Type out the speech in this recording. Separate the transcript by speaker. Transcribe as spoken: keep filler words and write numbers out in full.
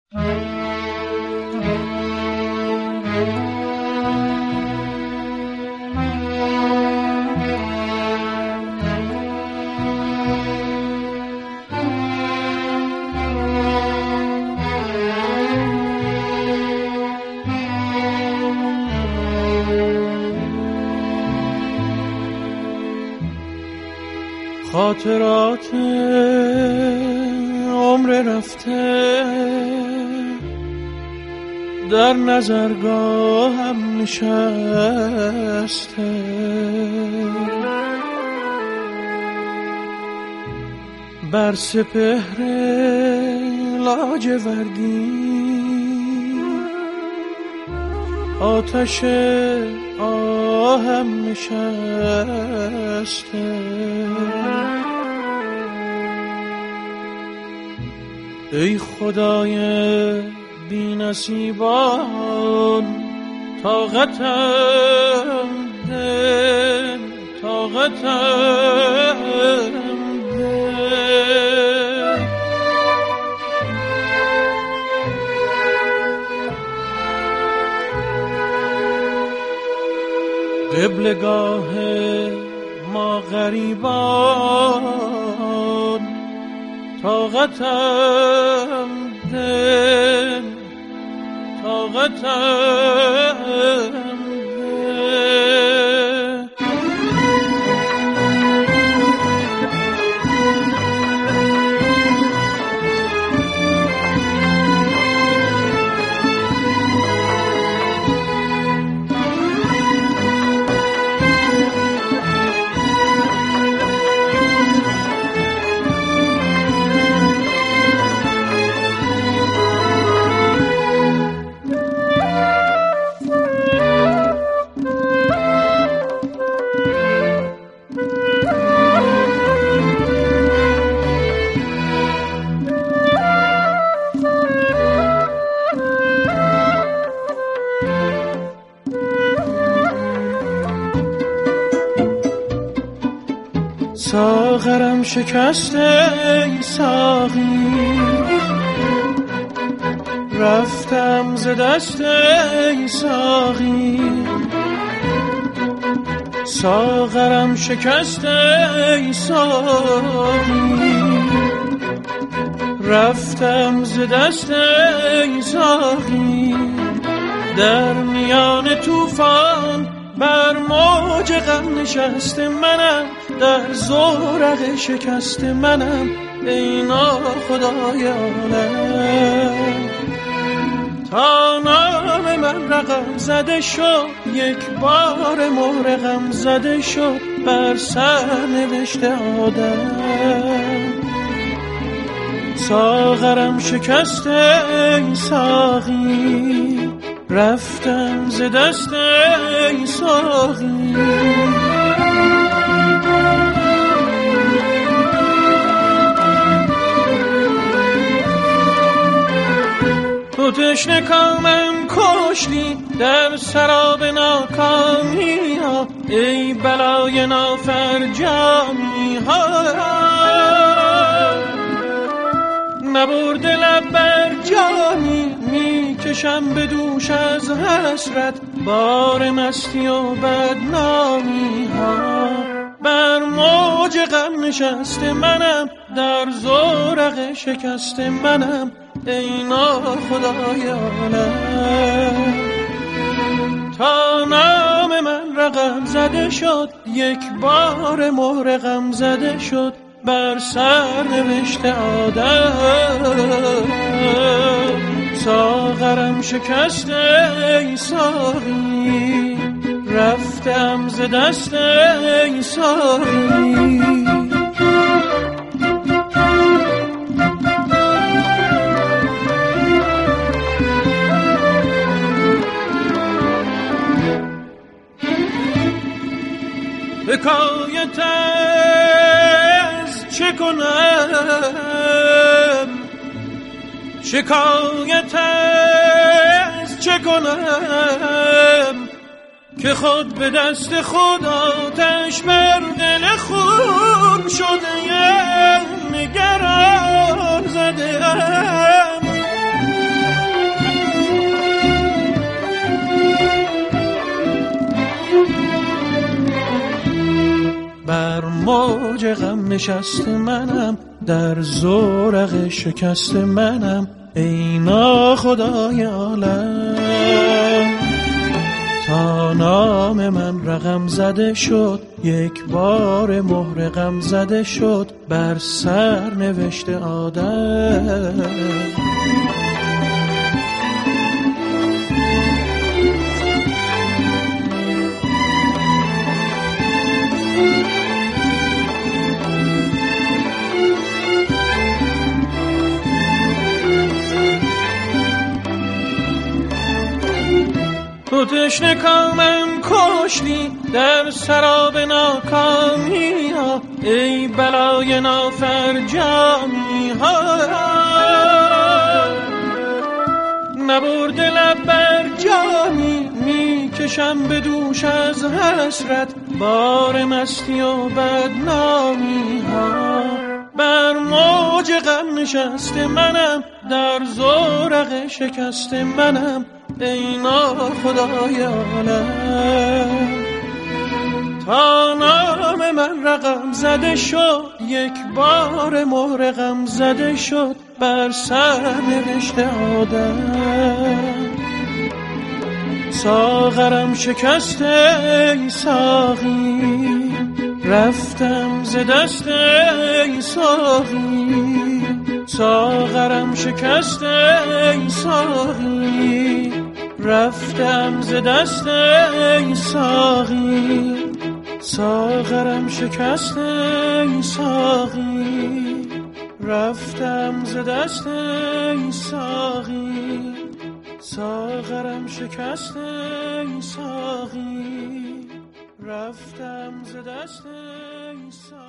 Speaker 1: خاطرات عمر رفته در نظرگاهم نشسته، بر سپهر لاجوردی آتش آهم نشسته. ای خدای بی نصیبان طاقتم ده، طاقتم ده. قبلگاه ما غریبان طاقتم ده، طاقتم ده. ساغرم شکسته ای ساقی، رفتم ز دست ای ساقی. ساغرم شکسته ای ساقی، رفتم ز دست ای ساقی. در میان طوفان بر موج غم نشسته منم، در زورق شکست منم ای ناخدای عالم. تا نام من رقم زده شد، یک بار مهر غم زده شد بر سر نوشت آدم. ساغرم شکست ای ساقی، رفتم ز دست ای ساقی. تو تشنه کامم کشتی در سراب ناکامی ها، ای بلای نافرجامی ها. نبرد لب بر جانی میکشم به دوش از حسرت، بار مستی و بدنامی ها. بر موج غم نشسته منم، در زورق شکست منم ای ناخدای عالم. تا نام من رقم زده شد، یک بار مهر غم زده شد بر سر نوشت آدم. ساغرم شکست ای ساقی، رفتم ز دست ای ساقی. حکایت از چه کنم، شکایت از چه کنم، که خود به دست خود آتش بر دل خون شده ام، نگران زده ام. موج غم نشست منم، در زورق شکست منم، ای ناخدای عالم. تا نام من رقم زده شد، یک بار مهر غم زده شد بر سر نوشته آدم. تو تشنه کامم کشتی در سراب ناکامی ها، ای بلای نافرجامی ها. نبرده لب بر جامی میکشم به دوش از حسرت، بار مستی و بدنامی ها. بر موج غم نشست منم، در زورق شکست منم، ای ناخدای عالم. تا نام من رقم زده شد، یک بار مهر غم زده شد بر سر نوشته آدم. ساغرم شکست ای ساقی، رفتم ز دست ای ساقی. ساغرم شکست ای ساقی، رفتم ز دست ای ساقی. ساغرم شکست ای ساقی، رفتم ز دست ای ساقی. ساغرم شکست ای ساقی، رفتم ز دست ای ساقی.